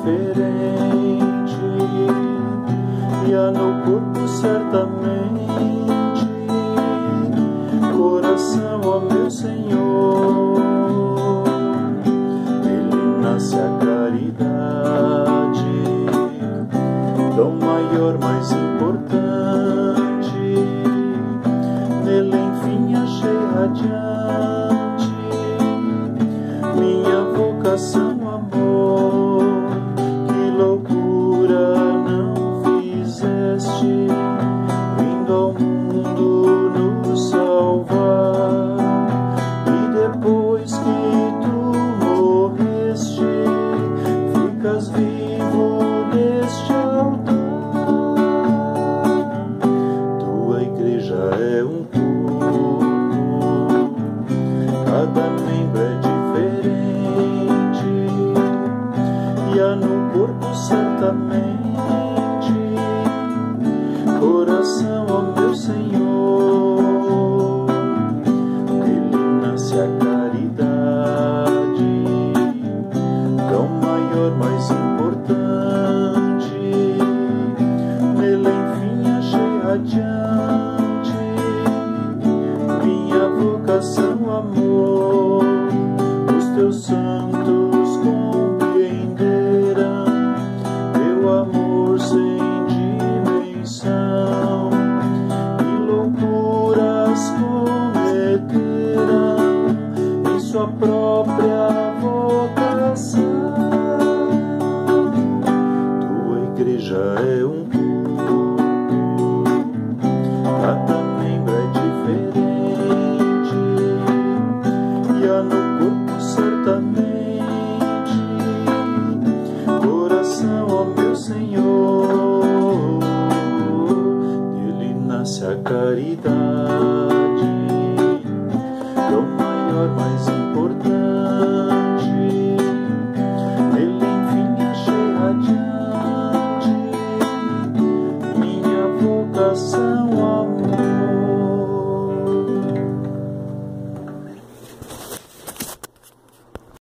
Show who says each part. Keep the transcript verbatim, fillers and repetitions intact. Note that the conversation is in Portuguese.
Speaker 1: diferente, e há no corpo certamente coração, ó meu Senhor. Nele nasce a caridade, tão maior, mais importante. Nele enfim achei radiante minha vocação, amor. Que loucura não fizeste, vindo ao mundo nos salvar. E depois que tu morreste, ficas vivo neste altar. Tua igreja é um corpo, cada membro é diferente, e há no corpo certamente coração, ó meu Senhor. Nele nasce a caridade, tão maior, mais importante. Nele enfim achei radiante minha vocação, amor. Os teus santos compreenderão teu amor sem dimensão, e loucuras cometerão em sua própria vocação. Tua igreja é um corpo, cada membro é diferente, e há no corpo certamente coração, ó meu Senhor.